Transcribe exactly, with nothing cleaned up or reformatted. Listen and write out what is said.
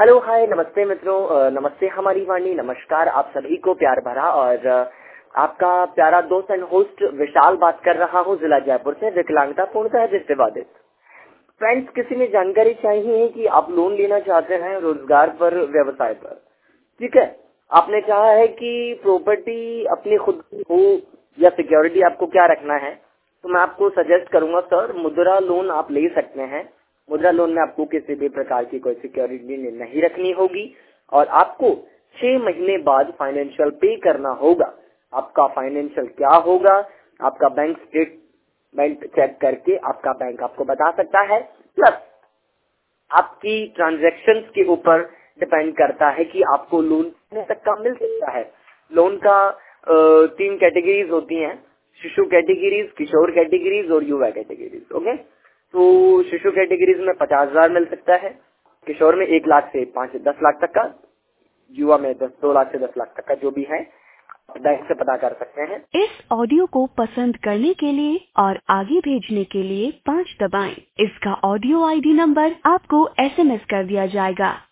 Hello hi नमस्ते मित्रों, अ, नमस्ते हमारी वाणी, नमस्कार आप सभी को प्यार भरा। और अ, आपका प्यारा दोस्त एंड होस्ट विशाल बात कर रहा हूँ जिला जयपुर से, विकलांगता पूर्णतः दृष्टि बाधित। फ्रेंड्स, किसी में जानकारी चाहिए कि आप लोन लेना चाहते हैं रोजगार पर, व्यवसाय पर, ठीक है। आपने चाहा है कि प्रॉपर्टी अपनी खुद की हो या सिक्योरिटी आपको क्या रखना है, तो मैं आपको सजेस्ट करूंगा सर, मुद्रा लोन आप ले सकते हैं। मुद्रा लोन में आपको किसी भी प्रकार की कोई सिक्योरिटी नहीं रखनी होगी और आपको छह महीने बाद फाइनेंशियल पे करना होगा। आपका फाइनेंशियल क्या होगा, आपका बैंक स्टेटमेंट चेक करके आपका बैंक आपको बता सकता है। प्लस आपकी ट्रांजैक्शंस के ऊपर डिपेंड करता है कि आपको लोन कितने तक का मिल सकता है। लोन का अ, तीन कैटेगरीज होती हैं, शिशु कैटेगरीज, किशोर कैटेगरीज और युवा कैटेगरीज। ओके, तो शिशु कैटेगरीज में पचास हजार मिल सकता है, किशोर में एक लाख से पाँच दस लाख तक का, युवा में दस दो लाख से दस लाख तक का जो भी है, बैंक से पता कर सकते हैं। इस ऑडियो को पसंद करने के लिए और आगे भेजने के लिए पाँच दबाएं। इसका ऑडियो आईडी नंबर आपको एसएमएस कर दिया जाएगा।